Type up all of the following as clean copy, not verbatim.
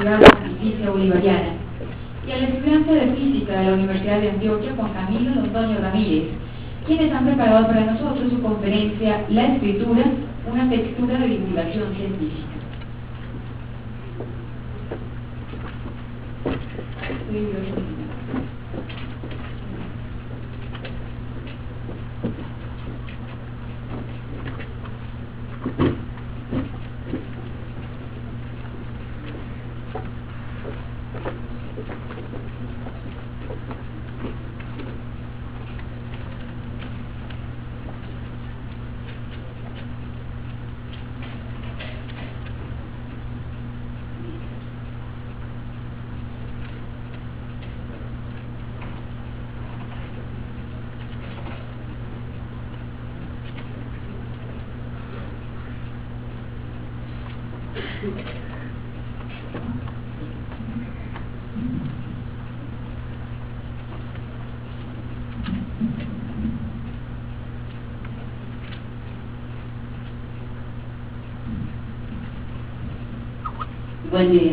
escritura pontificia bolivariana, y al estudiante de física de la Universidad de Antioquia, Juan Camilo Londoño Ramírez, quienes han preparado para nosotros su conferencia La escritura, una textura de divulgación científica. Buen día.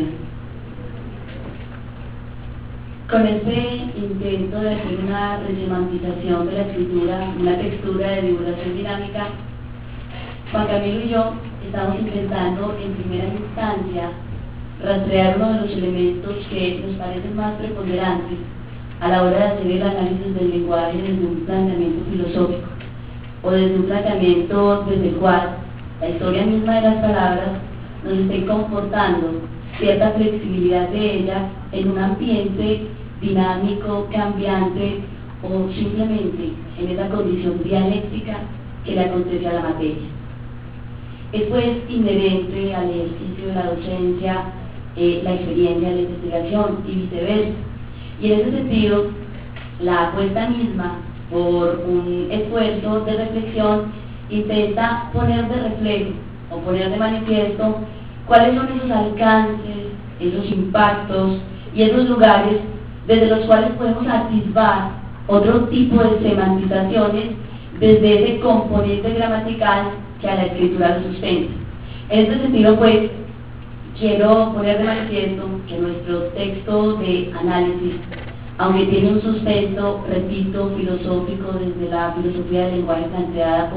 Con este intento de hacer una resemantización de la escritura, una textura de divulgación dinámica, Juan Camilo y yo estamos intentando en primera instancia rastrear uno de los elementos que nos parecen más preponderantes a la hora de hacer el análisis del lenguaje desde un planteamiento filosófico o desde un planteamiento desde el cual la historia misma de las palabras nos esté comportando cierta flexibilidad de ella en un ambiente dinámico, cambiante o simplemente en esa condición dialéctica que le acontece a la materia. Es pues inherente al ejercicio de la docencia, la experiencia de la investigación y viceversa. Y en ese sentido, la apuesta misma por un esfuerzo de reflexión intenta poner de reflejo o poner de manifiesto cuáles son esos alcances, esos impactos y esos lugares desde los cuales podemos atisbar otro tipo de semantizaciones desde ese componente gramatical que a la escritura lo sustenta. En este sentido, pues, quiero poner de manifiesto que nuestro texto de análisis, aunque tiene un sustento, repito, filosófico desde la filosofía del lenguaje planteada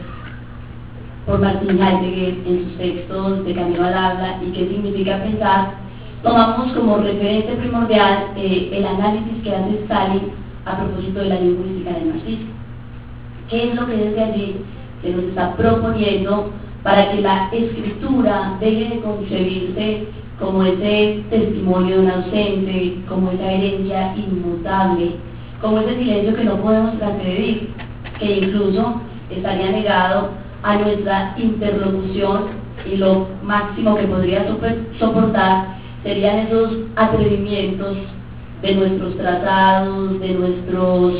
por Martin Heidegger en sus textos de Camino al Habla y qué significa pensar, tomamos como referente primordial el análisis que hace Stalin a propósito de la lingüística del marxismo. ¿Qué es lo que desde allí se nos está proponiendo para que la escritura deje de concebirse como ese testimonio de un ausente, como esa herencia inmutable, como ese silencio que no podemos transgredir, que incluso estaría negado a nuestra interlocución y lo máximo que podría soportar serían esos atrevimientos de nuestros tratados, de nuestros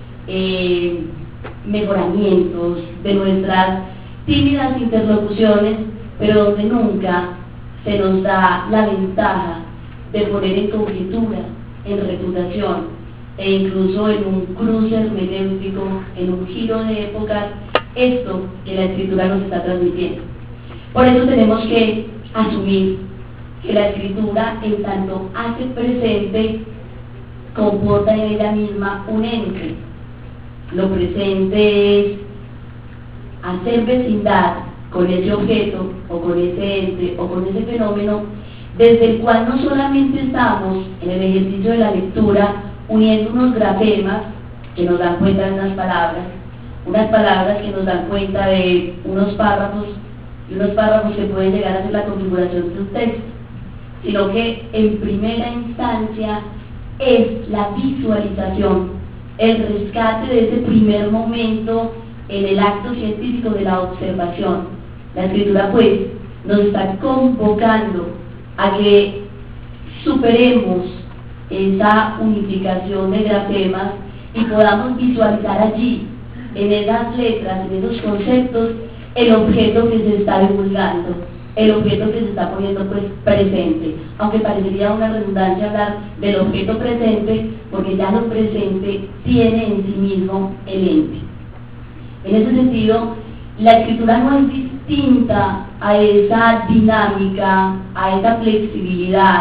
mejoramientos, de nuestras tímidas interlocuciones, pero donde nunca se nos da la ventaja de poner en conjetura, en reputación e incluso en un cruce hermenéutico, en un giro de épocas, esto que la escritura nos está transmitiendo. Por eso tenemos que asumir que la escritura, en tanto hace presente, comporta en ella misma un ente. Lo presente es hacer vecindad con ese objeto, o con ese ente, o con ese fenómeno, desde el cual no solamente estamos en el ejercicio de la lectura uniendo unos grafemas que nos dan cuenta de unas palabras que nos dan cuenta de unos párrafos, y unos párrafos que pueden llegar a ser la configuración de un texto, sino que en primera instancia es la visualización, el rescate de ese primer momento en el acto científico de la observación. La escritura, pues, nos está convocando a que superemos esa unificación de grafemas y podamos visualizar allí, en esas letras, en esos conceptos, el objeto que se está divulgando, el objeto que se está poniendo pues presente, aunque parecería una redundancia hablar del objeto presente, porque ya lo presente tiene en sí mismo el ente. En ese sentido, la escritura no es distinta a esa dinámica, a esa flexibilidad,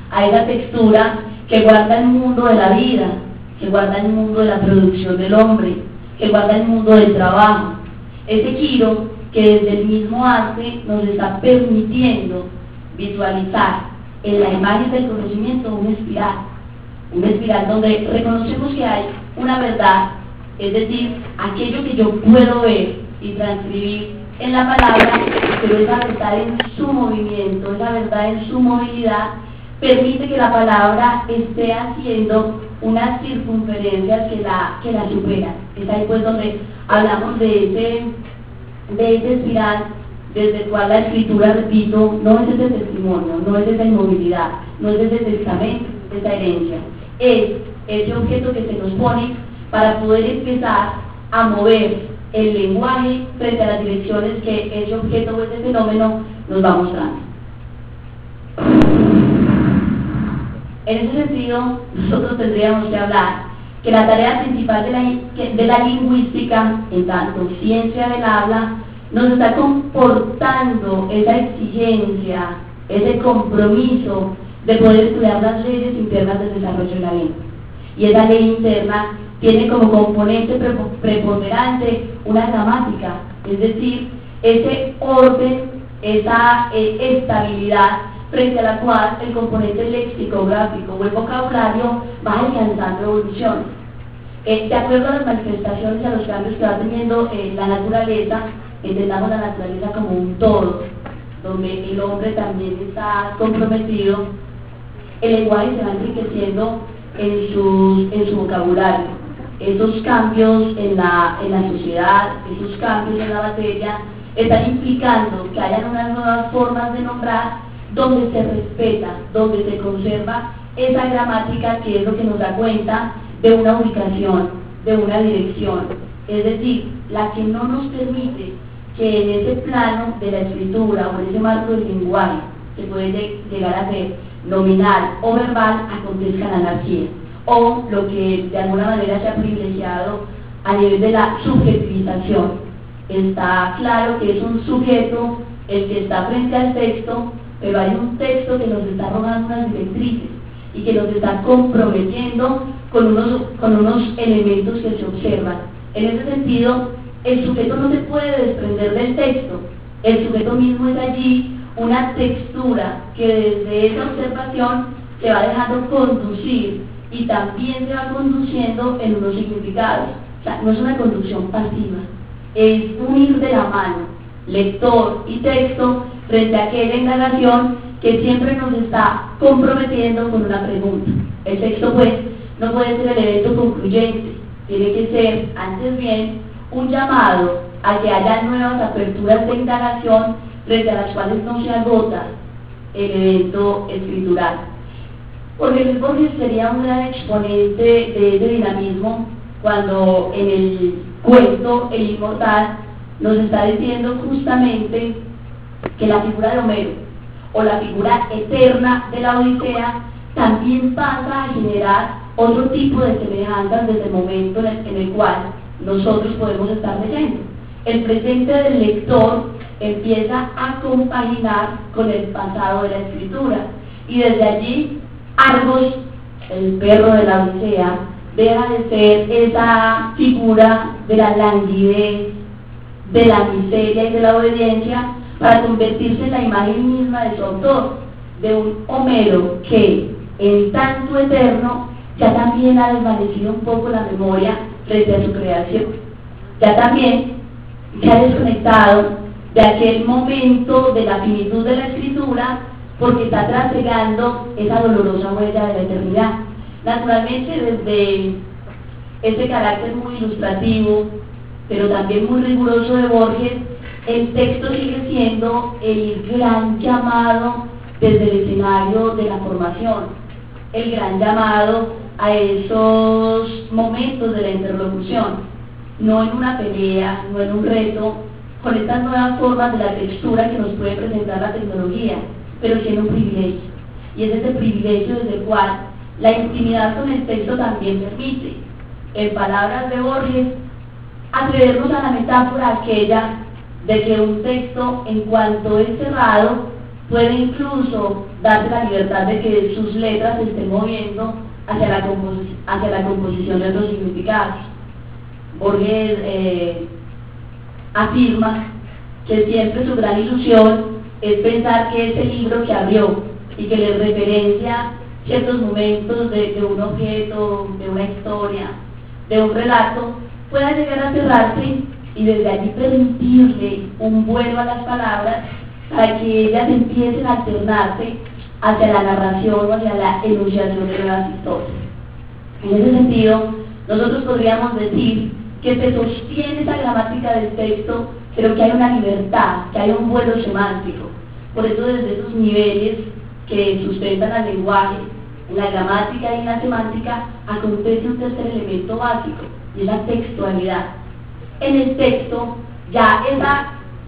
a esa textura que guarda el mundo de la vida, que guarda el mundo de la producción del hombre, que guarda el mundo del trabajo. Ese giro que desde el mismo arte nos está permitiendo visualizar en la imagen del conocimiento una espiral donde reconocemos que hay una verdad, es decir, aquello que yo puedo ver y transcribir en la palabra, pero esa verdad en su movimiento, esa verdad en su movilidad, permite que la palabra esté haciendo unas circunferencias que la superan. Es ahí pues donde hablamos de ese espiral desde el cual la escritura, repito, no es ese testimonio, no es esa inmovilidad, no es ese testamento, esa herencia, es ese objeto que se nos pone para poder empezar a mover el lenguaje frente a las direcciones que ese objeto o ese fenómeno nos va mostrando. En ese sentido, nosotros tendríamos que hablar que la tarea principal de la lingüística, en tanto ciencia del habla, nos está comportando esa exigencia, ese compromiso de poder estudiar las leyes internas del desarrollo de la lengua. Y esa ley interna tiene como componente preponderante una gramática, es decir, ese orden, esa estabilidad frente a la cual el componente lexicográfico o el vocabulario va alcanzando evolución. De acuerdo a las manifestaciones y a los cambios que va teniendo la naturaleza, entendamos la naturaleza como un todo, donde el hombre también está comprometido, el lenguaje se va enriqueciendo en su vocabulario. Esos cambios en la sociedad, esos cambios en la materia, están implicando que hayan unas nuevas formas de nombrar donde se respeta, donde se conserva esa gramática que es lo que nos da cuenta de una ubicación, de una dirección, es decir, la que no nos permite que en ese plano de la escritura o en ese marco del lenguaje que puede llegar a ser nominal o verbal acontezca la anarquía, o lo que de alguna manera se ha privilegiado a nivel de la subjetivización. Está claro que es un sujeto el que está frente al texto, pero hay un texto que nos está arrojando unas directrices y que nos está comprometiendo con unos elementos que se observan. En ese sentido, el sujeto no se puede desprender del texto, el sujeto mismo es allí una textura que desde esa observación se va dejando conducir y también se va conduciendo en unos significados. O sea, no es una conducción pasiva, es un ir de la mano, lector y texto, frente a aquella indagación que siempre nos está comprometiendo con una pregunta. El texto, pues, no puede ser el evento concluyente, tiene que ser, antes bien, un llamado a que haya nuevas aperturas de indagación frente a las cuales no se agota el evento escritural. Jorge Luis Borges sería un gran exponente de ese dinamismo cuando en el cuento El Inmortal nos está diciendo justamente que la figura de Homero o la figura eterna de la Odisea también pasa a generar otro tipo de semejanzas desde el momento en el cual nosotros podemos estar leyendo. El presente del lector empieza a compaginar con el pasado de la escritura y desde allí Argos, el perro de la Odisea, deja de ser esa figura de la languidez, de la miseria y de la obediencia para convertirse en la imagen misma de su autor, de un Homero que en tanto eterno ya también ha desvanecido un poco la memoria frente a su creación, ya también se ha desconectado de aquel momento de la finitud de la escritura porque está trasegando esa dolorosa huella de la eternidad. Naturalmente, desde ese carácter muy ilustrativo pero también muy riguroso de Borges, el texto sigue siendo el gran llamado desde el escenario de la formación, el gran llamado a esos momentos de la interlocución, no en una pelea, no en un reto, con estas nuevas formas de la textura que nos puede presentar la tecnología, pero sí en un privilegio. Y es ese privilegio desde el cual la intimidad con el texto también permite, en palabras de Borges, atrevernos a la metáfora aquella de que un texto, en cuanto es cerrado, puede incluso darse la libertad de que sus letras se estén moviendo hacia la composición de otros significados. Borges afirma que siempre su gran ilusión es pensar que ese libro que abrió y que le referencia ciertos momentos de un objeto, de una historia, de un relato, pueda llegar a cerrarse y desde allí permitirle un vuelo a las palabras para que ellas empiecen a alternarse hacia la narración o hacia la enunciación de nuevas historias. En ese sentido, nosotros podríamos decir que se sostiene esa gramática del texto, pero que hay una libertad, que hay un vuelo semántico. Por eso desde esos niveles que sustentan al lenguaje, en la gramática y en la semántica, acontece un tercer elemento básico, y es la textualidad. En el texto, ya esa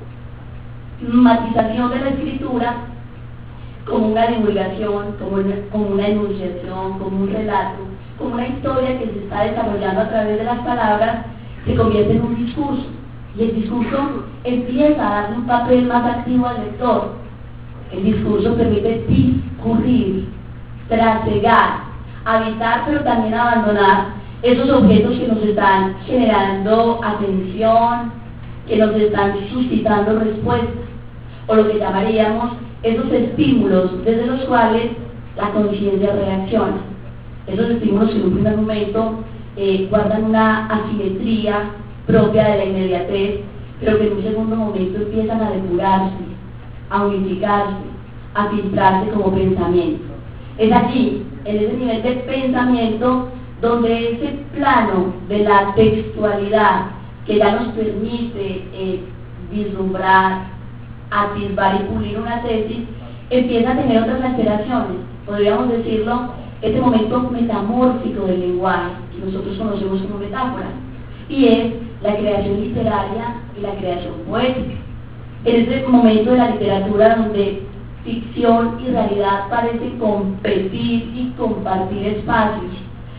matización de la escritura, como una divulgación, como una enunciación, como un relato, como una historia que se está desarrollando a través de las palabras, se convierte en un discurso. Y el discurso empieza a darle un papel más activo al lector. El discurso permite discurrir, trasegar, habitar, pero también abandonar esos objetos que nos están generando atención, que nos están suscitando respuestas, o lo que llamaríamos esos estímulos desde los cuales la conciencia reacciona. Esos estímulos que en un primer momento guardan una asimetría propia de la inmediatez, pero que en un segundo momento empiezan a depurarse, a unificarse, a filtrarse como pensamiento. Es allí, en ese nivel de pensamiento, donde ese plano de la textualidad que ya nos permite vislumbrar, atisbar y pulir una tesis, empieza a tener otras alteraciones. Podríamos decirlo, ese momento metamórfico del lenguaje, que nosotros conocemos como metáfora, y es la creación literaria y la creación poética. En ese momento de la literatura donde ficción y realidad parecen competir y compartir espacios,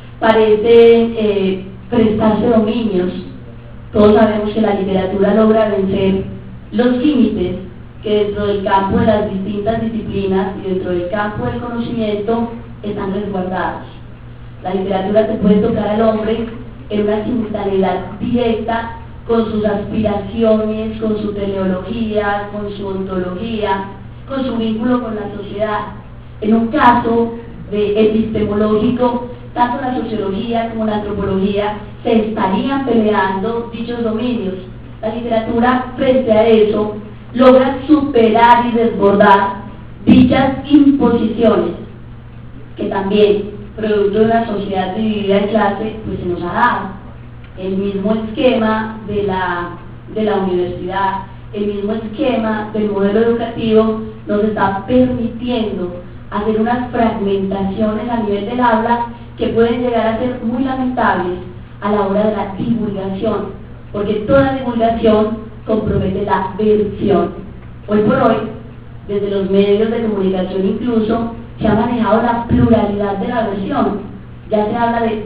parecen prestarse dominios. Todos sabemos que la literatura logra vencer los límites que dentro del campo de las distintas disciplinas y dentro del campo del conocimiento están resguardados. La literatura te puede tocar al hombre en una simultaneidad directa con sus aspiraciones, con su teleología, con su ontología, con su vínculo con la sociedad. En un caso de epistemológico, tanto la sociología como la antropología se estarían peleando dichos dominios. La literatura, frente a eso, logra superar y desbordar dichas imposiciones que también, producto de una sociedad dividida en clase, pues se nos ha dado. El mismo esquema de la universidad, el mismo esquema del modelo educativo nos está permitiendo hacer unas fragmentaciones a nivel del habla que pueden llegar a ser muy lamentables a la hora de la divulgación, porque toda divulgación compromete la versión. Hoy por hoy, desde los medios de comunicación incluso, se ha manejado la pluralidad de la versión. Ya se habla de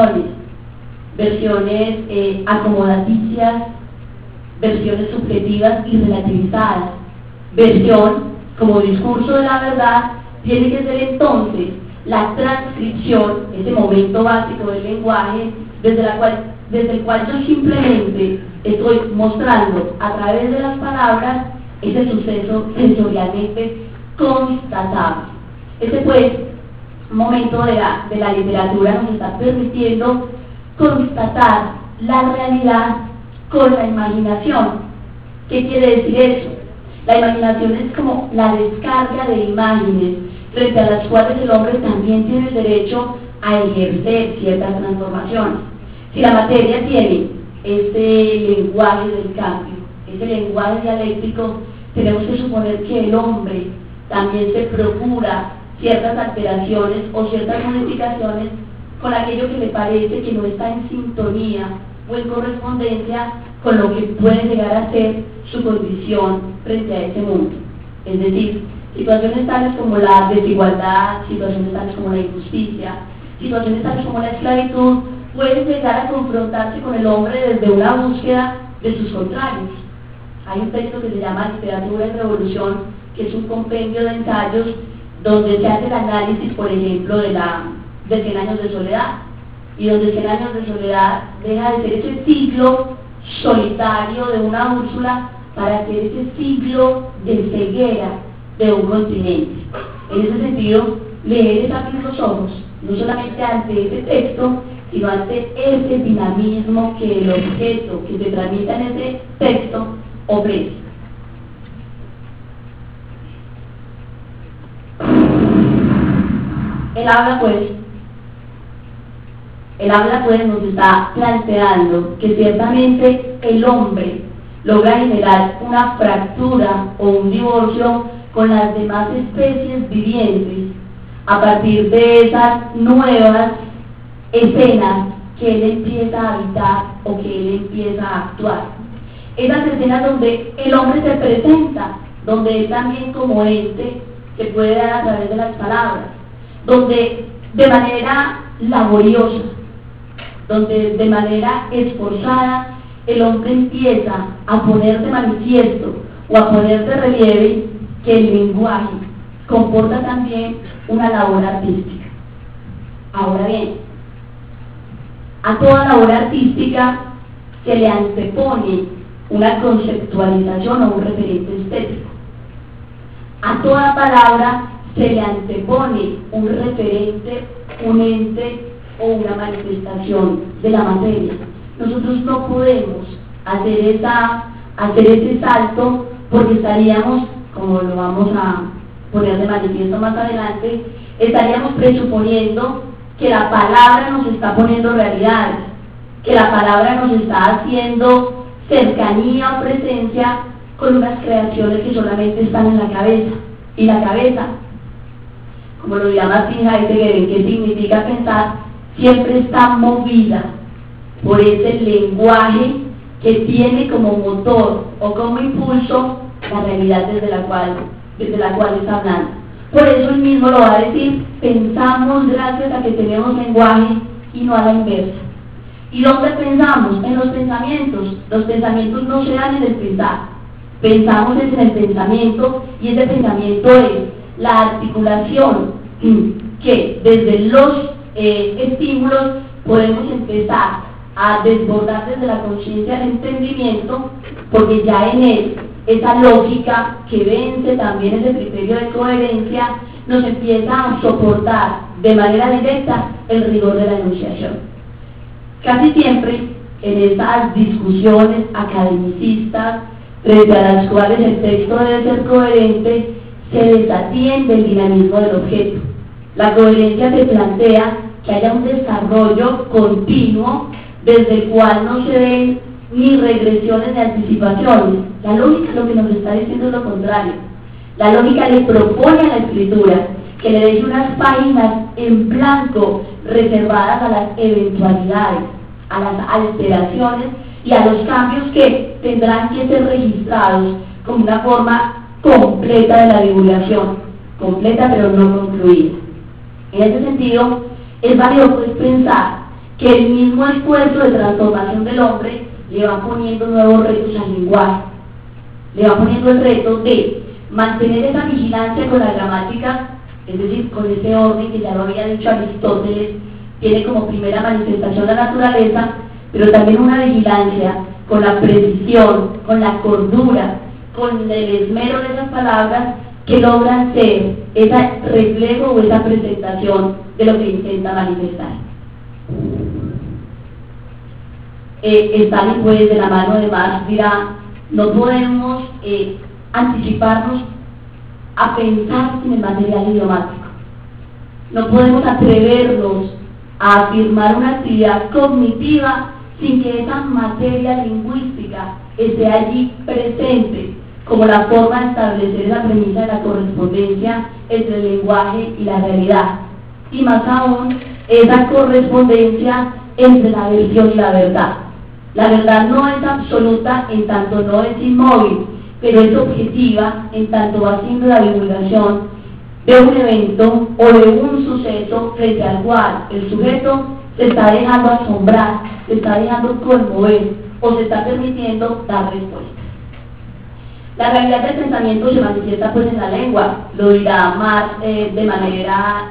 versiones acomodaticias, versiones subjetivas y relativizadas. Versión, como discurso de la verdad, tiene que ser entonces la transcripción, ese momento básico del lenguaje, desde el cual yo simplemente estoy mostrando a través de las palabras ese suceso sensorialmente constatable. Ese pues momento de la literatura nos está permitiendo constatar la realidad con la imaginación. ¿Qué quiere decir eso? La imaginación es como la descarga de imágenes frente a las cuales el hombre también tiene el derecho a ejercer ciertas transformaciones. Si la materia tiene este lenguaje del cambio, ese lenguaje dialéctico, tenemos que suponer que el hombre también se procura ciertas alteraciones o ciertas modificaciones con aquello que le parece que no está en sintonía o en correspondencia con lo que puede llegar a ser su condición frente a ese mundo. Es decir, situaciones tales como la desigualdad, situaciones tales como la injusticia, situaciones tales como la esclavitud, pueden llegar a confrontarse con el hombre desde una búsqueda de sus contrarios. Hay un texto que se llama Literatura y Revolución, que es un compendio de ensayos donde se hace el análisis, por ejemplo, de 100 años de soledad, y donde 100 años de soledad deja de ser ese ciclo solitario de una Úrsula para ser ese ciclo de ceguera de un continente. En ese sentido, leer es abrir los ojos, no solamente ante ese texto, sino ante ese dinamismo que el objeto que se tramita en ese texto ofrece. El habla pues nos está planteando que ciertamente el hombre logra generar una fractura o un divorcio con las demás especies vivientes a partir de esas nuevas escenas que él empieza a habitar o que él empieza a actuar. Esas escenas donde el hombre se presenta, donde él también como ente se puede dar a través de las palabras, donde de manera laboriosa, donde de manera esforzada el hombre empieza a poner de manifiesto o a poner de relieve que el lenguaje comporta también una labor artística. Ahora bien, a toda labor artística se le antepone una conceptualización o un referente estético. A toda palabra se le antepone un referente, un ente o una manifestación de la materia. Nosotros no podemos hacer ese salto porque estaríamos, como lo vamos a poner de manifiesto más adelante, estaríamos presuponiendo que la palabra nos está poniendo realidades, que la palabra nos está haciendo cercanía o presencia con unas creaciones que solamente están en la cabeza. Y la cabeza, como lo llama Heidegger, ¿qué significa pensar? Siempre está movida por ese lenguaje que tiene como motor o como impulso la realidad desde la cual está hablando. Por eso él mismo lo va a decir: pensamos gracias a que tenemos lenguaje y no a la inversa. ¿Y dónde pensamos? En los pensamientos. Los pensamientos no se dan en el pensar. Pensamos en el pensamiento, y ese pensamiento es la articulación que desde los estímulos podemos empezar a desbordar desde la conciencia del entendimiento, porque ya en él esa lógica que vence también ese criterio de coherencia nos empieza a soportar de manera directa el rigor de la enunciación. Casi siempre en estas discusiones academicistas frente a las cuales el texto debe ser coherente, se desatiende el dinamismo del objeto. La coherencia se plantea que haya un desarrollo continuo desde el cual no se den ni regresiones ni anticipaciones. La lógica lo que nos está diciendo es lo contrario. La lógica le propone a la escritura que le deje unas páginas en blanco reservadas a las eventualidades, a las alteraciones y a los cambios que tendrán que ser registrados como una forma completa de la divulgación, completa pero no concluida. En ese sentido, es válido pues pensar que el mismo esfuerzo de transformación del hombre le va poniendo nuevos retos al lenguaje, le va poniendo el reto de mantener esa vigilancia con la gramática, es decir, con ese orden que ya lo había dicho Aristóteles, tiene como primera manifestación la naturaleza, pero también una vigilancia con la precisión, con la cordura, con el esmero de esas palabras que logran ser ese reflejo o esa presentación de lo que intenta manifestar. Stalin pues de la mano de Marx dirá: no podemos anticiparnos a pensar sin el material idiomático, no podemos atrevernos a afirmar una actividad cognitiva sin que esa materia lingüística esté allí presente como la forma de establecer esa premisa de la correspondencia entre el lenguaje y la realidad, y más aún esa correspondencia entre la versión y la verdad. La verdad no es absoluta en tanto no es inmóvil, pero es objetiva en tanto va siendo la divulgación de un evento o de un suceso frente al cual el sujeto se está dejando asombrar, se está dejando conmover o se está permitiendo dar respuesta. La realidad del pensamiento se manifiesta pues en la lengua, lo dirá más de manera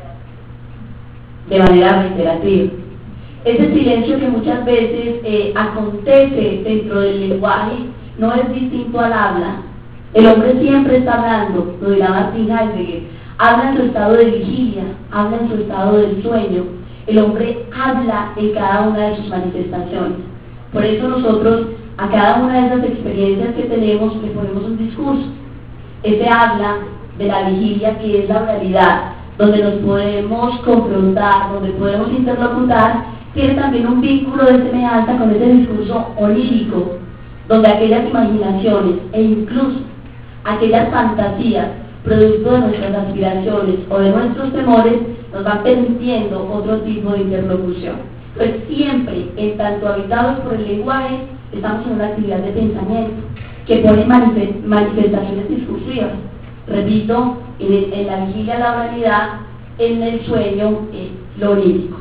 reiterativa. Ese silencio que muchas veces acontece dentro del lenguaje no es distinto al habla. El hombre siempre está hablando, lo dirá Martin Heidegger, habla en su estado de vigilia, habla en su estado del sueño. El hombre habla en cada una de sus manifestaciones. Por eso nosotros a cada una de esas experiencias que tenemos le ponemos un discurso. Ese habla de la vigilia, que es la oralidad, donde nos podemos confrontar, donde podemos interlocutar, tiene también un vínculo de semejanza con ese discurso onírico, donde aquellas imaginaciones e incluso aquellas fantasías, producto de nuestras aspiraciones o de nuestros temores, nos van permitiendo otro tipo de interlocución. Pues siempre, en tanto habitados por el lenguaje, estamos en una actividad de pensamiento que pone manifestaciones discursivas. Repito, en la vigilia la oralidad, en el sueño lo onírico.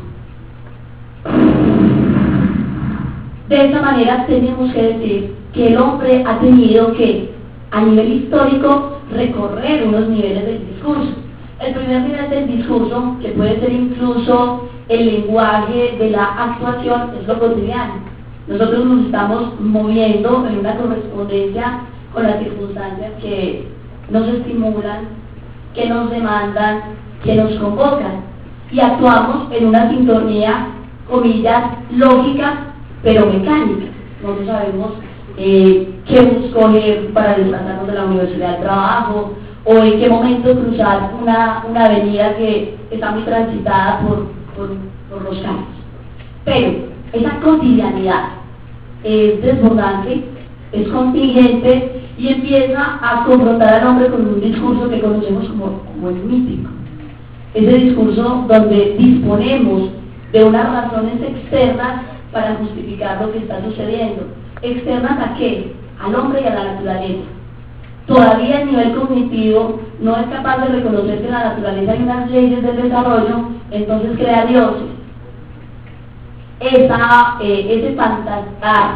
De esta manera tenemos que decir que el hombre ha tenido que, a nivel histórico, recorrer unos niveles del discurso. El primer nivel del discurso, que puede ser incluso el lenguaje de la actuación, es lo cotidiano. Nosotros nos estamos moviendo en una correspondencia con las circunstancias que nos estimulan, que nos demandan, que nos convocan, y actuamos en una sintonía, comillas, lógica, pero mecánica. Nosotros sabemos qué bus coger para desplazarnos de la universidad al trabajo, o en qué momento cruzar una avenida que está muy transitada por los carros. Pero esa cotidianidad es desbordante, es contingente y empieza a confrontar al hombre con un discurso que conocemos como el mítico. Ese discurso donde disponemos de unas razones externas para justificar lo que está sucediendo. ¿Externas a qué? Al hombre y a la naturaleza. Todavía el nivel cognitivo no es capaz de reconocer que en la naturaleza hay unas leyes del desarrollo, entonces crea dioses. Ese fantasar,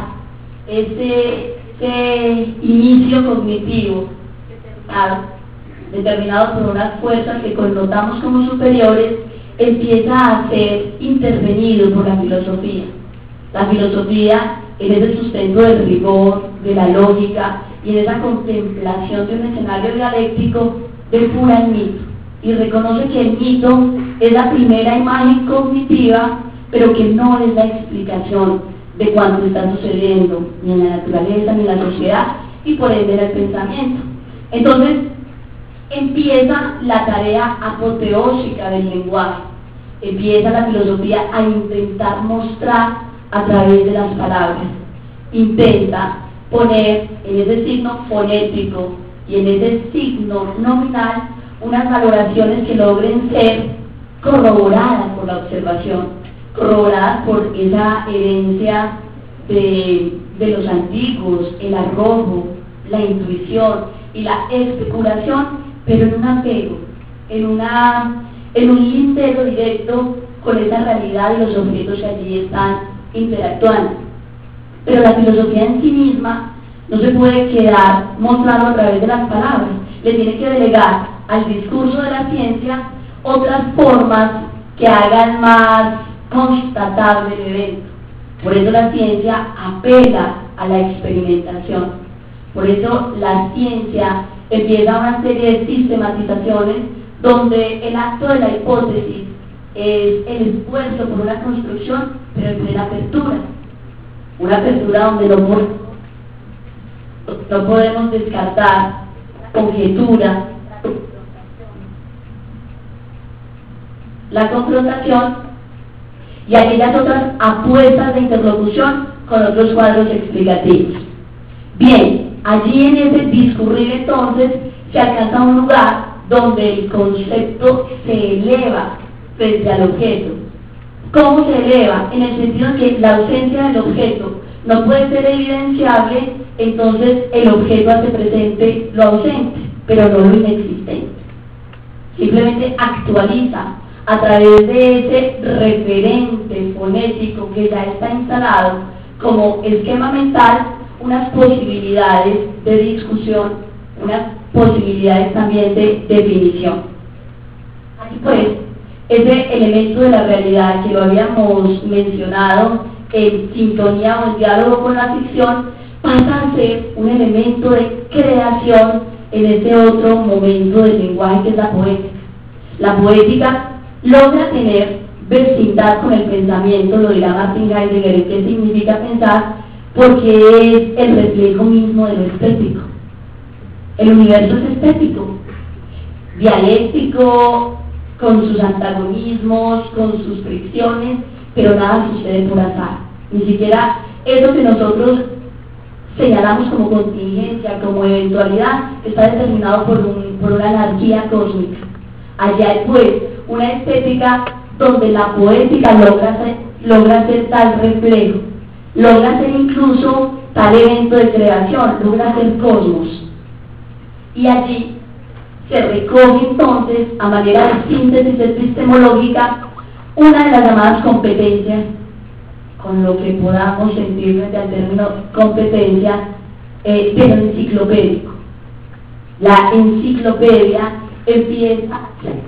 ese inicio cognitivo determinado por unas fuerzas que connotamos como superiores, empieza a ser intervenido por la filosofía. La filosofía, en ese sustento del rigor, de la lógica y en esa contemplación de un escenario dialéctico, depura el mito y reconoce que el mito es la primera imagen cognitiva, pero que no es la explicación de cuanto está sucediendo ni en la naturaleza ni en la sociedad y por ende en el pensamiento. Entonces empieza la tarea apoteósica del lenguaje, empieza la filosofía a intentar mostrar a través de las palabras, intenta poner en ese signo fonético y en ese signo nominal unas valoraciones que logren ser corroboradas por la observación, corroboradas por esa herencia de los antiguos, el arrojo, la intuición y la especulación, pero en un apego, en un lindero directo con esa realidad de los objetos que allí están interactuando. Pero la filosofía en sí misma no se puede quedar mostrando a través de las palabras, le tiene que delegar al discurso de la ciencia otras formas que hagan más constatable el evento. Por eso la ciencia apela a la experimentación, por eso la ciencia empieza una serie de sistematizaciones donde el acto de la hipótesis es el esfuerzo por una construcción, pero en plena apertura, una apertura donde no podemos descartar conjetura, la confrontación y aquellas otras apuestas de interlocución con otros cuadros explicativos. Bien, allí en ese discurrir entonces se alcanza un lugar donde el concepto se eleva frente al objeto. ¿Cómo se eleva? En el sentido de que la ausencia del objeto no puede ser evidenciable, entonces el objeto hace presente lo ausente, pero no lo inexistente. Simplemente actualiza a través de ese referente fonético que ya está instalado como esquema mental unas posibilidades de discusión, unas posibilidades también de definición. Así pues, ese elemento de la realidad que lo habíamos mencionado en sintonía o en diálogo con la ficción pasa a ser un elemento de creación en este otro momento del lenguaje que es la poética. La poética logra tener vecindad con el pensamiento, lo dirá Martin Heidegger, qué significa pensar, porque es el reflejo mismo de lo estético. El universo es estético, dialéctico, con sus antagonismos, con sus fricciones, pero nada sucede por azar. Ni siquiera eso que nosotros señalamos como contingencia, como eventualidad, está determinado por una anarquía cósmica. Allá hay pues una estética donde la poética logra ser tal reflejo, logra ser incluso tal evento de creación, logra ser cosmos. Y allí se recoge entonces, a manera de síntesis epistemológica, una de las llamadas competencias, con lo que podamos sentir frente al término competencia, de lo enciclopédico. La enciclopedia empieza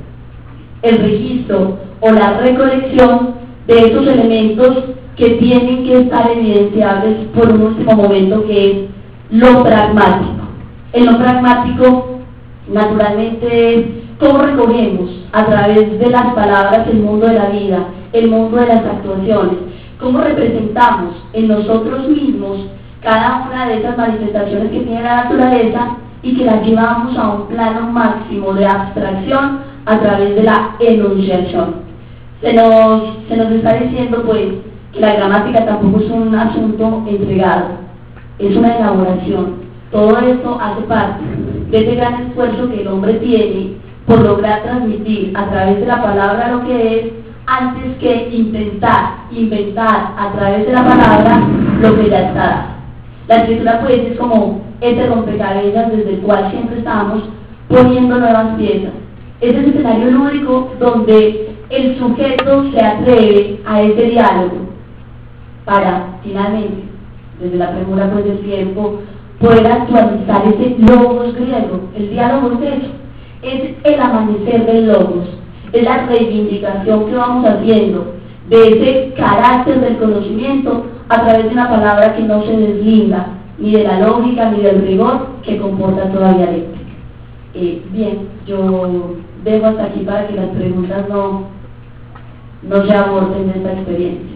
el registro o la recolección de esos elementos que tienen que estar evidenciables por un último momento, que es lo pragmático. En lo pragmático, naturalmente, ¿cómo recogemos a través de las palabras el mundo de la vida, el mundo de las actuaciones? ¿Cómo representamos en nosotros mismos cada una de esas manifestaciones que tiene la naturaleza y que las llevamos a un plano máximo de abstracción a través de la enunciación? Se nos está diciendo pues que la gramática tampoco es un asunto entregado, es una elaboración. Todo esto hace parte de ese gran esfuerzo que el hombre tiene por lograr transmitir a través de la palabra lo que es, antes que intentar inventar a través de la palabra lo que ya está dado. La escritura pues es como ese rompecabezas desde el cual siempre estamos poniendo nuevas piezas. Es ese escenario lúdico donde el sujeto se atreve a ese diálogo para finalmente, desde la premura pues del tiempo, poder actualizar ese logos griego. El diálogo es eso, es el amanecer del logos, es la reivindicación que vamos haciendo de ese carácter del conocimiento a través de una palabra que no se deslinda ni de la lógica ni del rigor que comporta toda dialéctica. Bien, yo dejo hasta aquí para que las preguntas no se aborten de esta experiencia.